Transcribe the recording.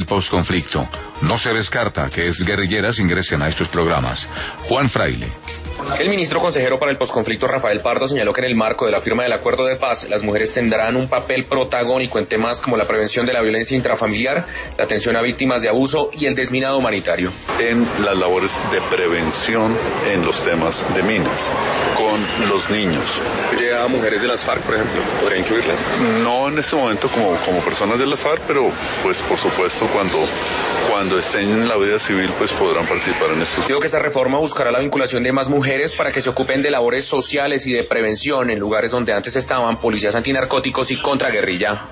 posconflicto. No se descarta que exguerrilleras ingresen a estos programas. Juan Fraile. El ministro consejero para el posconflicto Rafael Pardo señaló que en el marco de la firma del acuerdo de paz, las mujeres tendrán un papel protagónico en temas como la prevención de la violencia intrafamiliar, la atención a víctimas de abuso y el desminado humanitario. En las labores de prevención en los temas de minas, con los niños. ¿Llega a mujeres de las FARC, por ejemplo? ¿Podría incluirlas? No en este momento como personas de las FARC, pero pues por supuesto cuando estén en la vida civil pues podrán participar en esto. Digo que esta reforma buscará la vinculación de más mujeres para que se ocupen de labores sociales y de prevención en lugares donde antes estaban policías antinarcóticos y contraguerrilla.